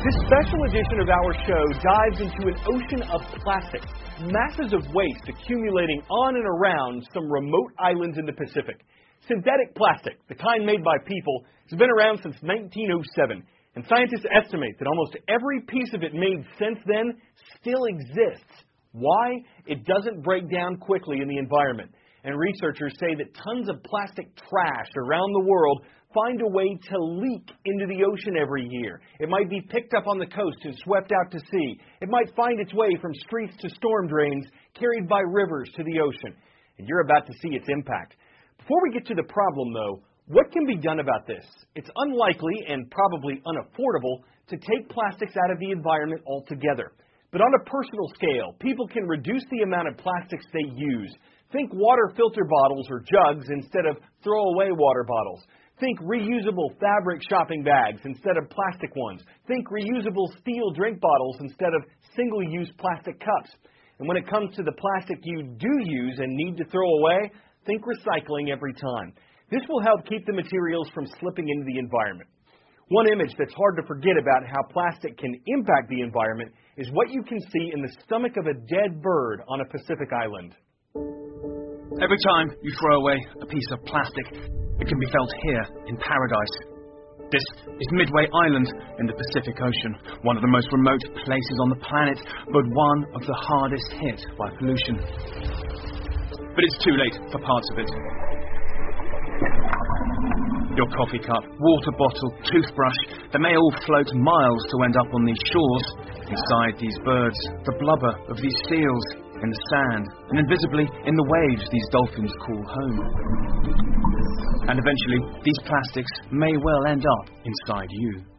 This special edition of our show dives into an ocean of plastic, masses of waste accumulating on and around some remote islands in the Pacific. Synthetic plastic, the kind made by people, has been around since 1907, and scientists estimate that almost every piece of it made since then still exists. Why? It doesn't break down quickly in the environment, and researchers say that tons of plastic trash around the world find a way to leak into the ocean every year. It might be picked up on the coast and swept out to sea. It might find its way from streets to storm drains, carried by rivers to the ocean. And you're about to see its impact. Before we get to the problem, though, what can be done about this? It's unlikely and probably unaffordable to take plastics out of the environment altogether. But on a personal scale, people can reduce the amount of plastics they use. Think water filter bottles or jugs instead of throwaway water bottles. Think reusable fabric shopping bags instead of plastic ones. Think reusable steel drink bottles instead of single-use plastic cups. And when it comes to the plastic you do use and need to throw away, think recycling every time. This will help keep the materials from slipping into the environment. One image that's hard to forget about how plastic can impact the environment is what you can see in the stomach of a dead bird on a Pacific island. Every time you throw away a piece of plastic, it can be felt here in paradise. This is Midway Island in the Pacific Ocean, one of the most remote places on the planet, but one of the hardest hit by pollution. But it's too late for parts of it. Your coffee cup, water bottle, toothbrush, they may all float miles to end up on these shores, inside these birds, the blubber of these seals, in the sand, and invisibly in the waves these dolphins call home. And eventually, these plastics may well end up inside you.